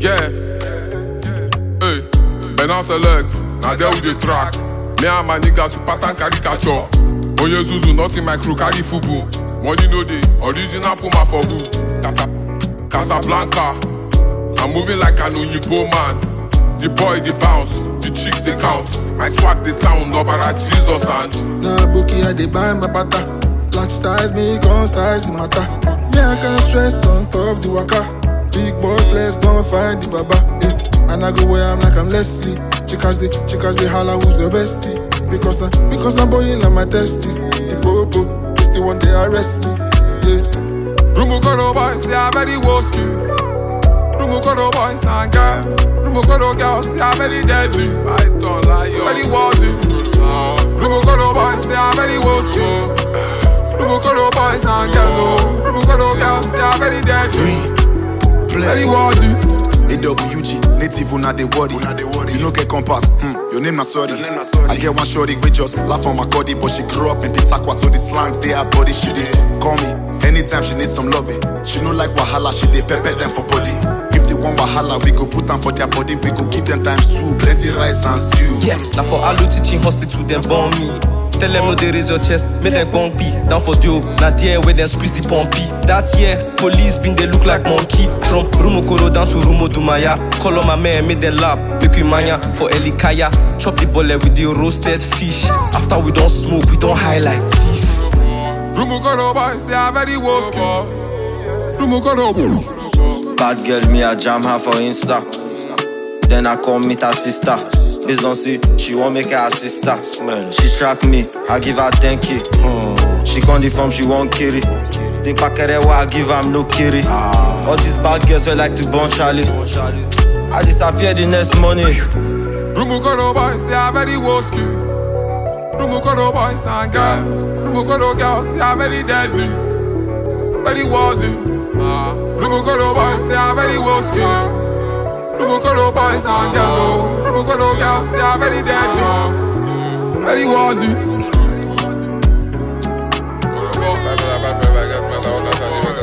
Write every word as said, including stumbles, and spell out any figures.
Yeah. Hey, Benin Select, now there we dey track. Me and my niggas we pattern caricature. Onye Zuzu, nothing my crew carry fubu. Money no dey, original Puma for who? Kata, Casablanca. I'm moving like an Oyibo man. The boy they bounce, the chicks they count. My swag they sound, no bara Jesus and. Nah, Bookie, I dey buy my pata. Large size, me gon' size the matter. Me I can stress on top the waka. Big boy flex, don't find the baba. Eh. And I go where I'm like I'm Leslie. Chicas they, chicas they holla who's the bestie. Because I, because I'm boiling on my testes. The popo, it's the one they arrest me. Yeah. Rumukoro boys, they are very woski. Rumukoro boys and girls. Rumukoro girls, they are very deadly. I don't lie, you're very worthy. Rumukoro boys, they are very woski. Rumukoro boys and girls. Rumukoro girls, they are very deadly. Very worthy. A W G, native una dey worry. You no get compass, hmm, your name na sorry. I get one shorty we just laugh on my body, but she grew up in the Takwa, so the slangs they her body. She dey call me anytime she need some loving. She no like wahala, she dey pepper them for body. If they want wahala, we go put them for their body. We go give them times two, plenty rice and stew. Yeah, now for Alu teaching hospital, them born me. Tell them no they raise your chest, make them bumpy. Down for dope, now there where them squeeze the pumpy. That year, police been they look like monkey. From Rumokoro down to Rumo Dumaya. Call on my man, make them lap. Make we mania for Elikaya. Chop the bullet with the roasted fish. After we don't smoke, we don't highlight teeth. Rumokoro boys, they are very woski. Rumokoro boys. Bad girl, me I jam her for Insta. Then I come meet her sister. Based on see, she won't make her sister. She track me, I give her ten K. Mm. She come the form, she won't carry. Think pakere wa I give her no carry. Ah. All these bad girls we like to burn Charlie. I disappear the next morning. Rumukoro boys, they are very woski. Rumukoro boys and girls. Rumukoro girls, they are very deadly. Very worthy. Ah. Rumukoro boys, they are very woski. Rumukoro boys and girls. Rumukoro girls, they are very deadly. Very worthy.